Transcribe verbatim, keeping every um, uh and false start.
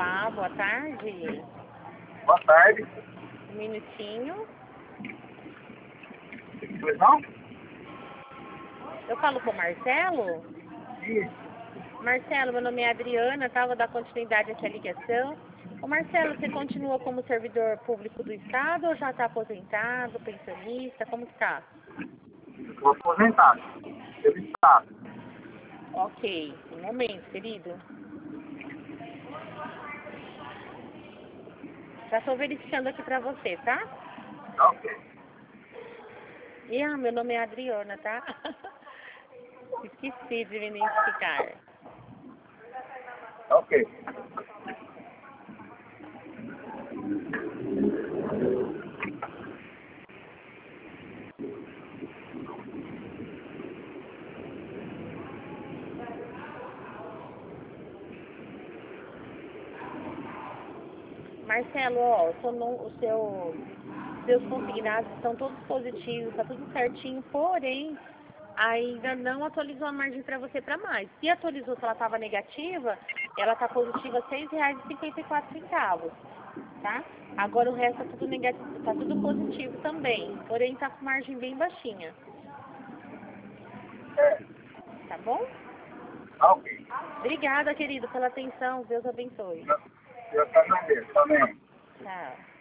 Olá, boa tarde. Boa tarde. Um minutinho. Pois não? Eu falo com o Marcelo? Isso. Marcelo, meu nome é Adriana, tá? Vou dar continuidade a essa ligação. Ô Marcelo, você continua como servidor público do Estado ou já está aposentado, pensionista? Como que tá? Estou aposentado. Pelo Estado. Ok, um momento, querido. Já estou verificando aqui pra você, tá? Tá ok. E, ah, meu nome é Adriana, tá? Esqueci de me identificar. Tá ok. Marcelo, ó, o seu, nu- o seu, seus consignados estão todos positivos, tá tudo certinho, porém, ainda não atualizou a margem para você para mais. Se atualizou, se ela estava negativa, ela está positiva seis reais e cinquenta e quatro centavos, tá? Agora o resto tá tudo negativo, tá tudo positivo também, porém tá com margem bem baixinha, É. tá bom? Tá ok. Obrigada, querido, pela atenção, Deus abençoe. Eu, eu também. Também. Tchau.